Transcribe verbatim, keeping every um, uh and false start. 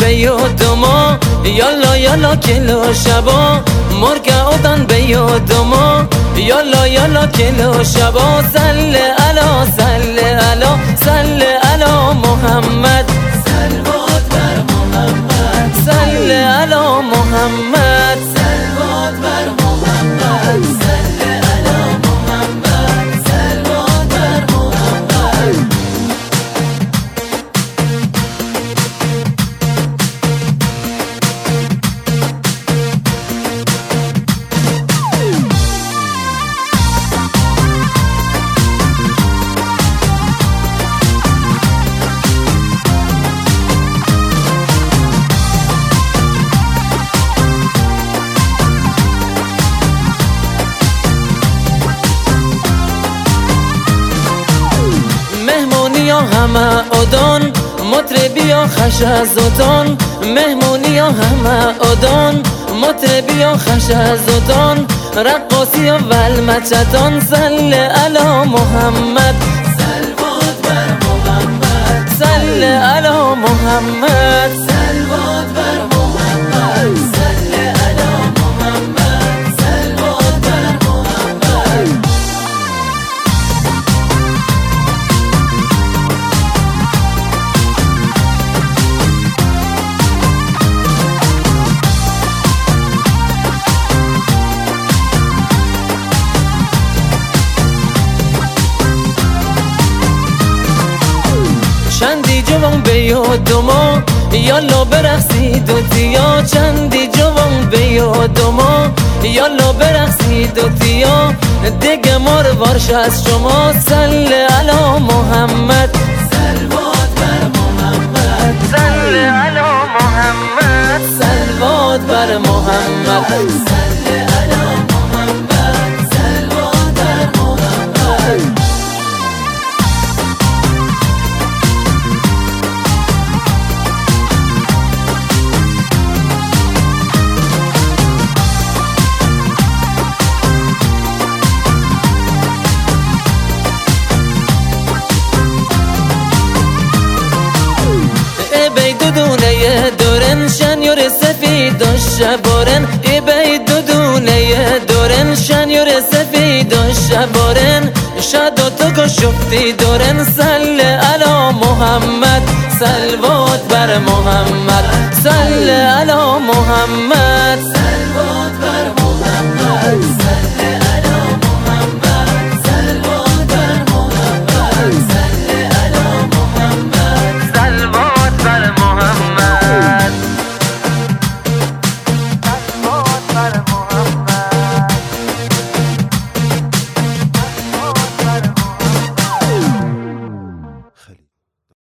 به یاد ما، یالا یالا کلو شبا مرگا اودان به یاد ما، یالا یالا کلو شبا. صل علا صل علا صل علا محمد، صلوات بر محمد، صل علا محمد، صلوات بر محمد، صل علی محمد، صلوات بر محمد. همه اودان مطربی و خش از اودان، مهمونی و همه اودان مطربی و خش از اودان، رقاصی و ولمچتان. صل علی محمد، صلوات بر محمد، صل علی محمد، صلوات بر محمد، صل علی محمد، صلوات بر محمد. چندی جوان به یاد ما، یالا برقصید و تیا. چندی جوان به یاد ما، یالا برقصید و تیا. دیگه مار وارش از شما. صل علی محمد، صلوات بر محمد، صل علی محمد، صلوات بر محمد، صل علی محمد، صلوات بر محمد. ای دودونه دورن شنیور سفید و شبارن، ای بی دودونه دورن شنیور سفید و شبارن. شد و تو که شفتی دورن. صل علی محمد، صلوات بر محمد، صل علی محمد.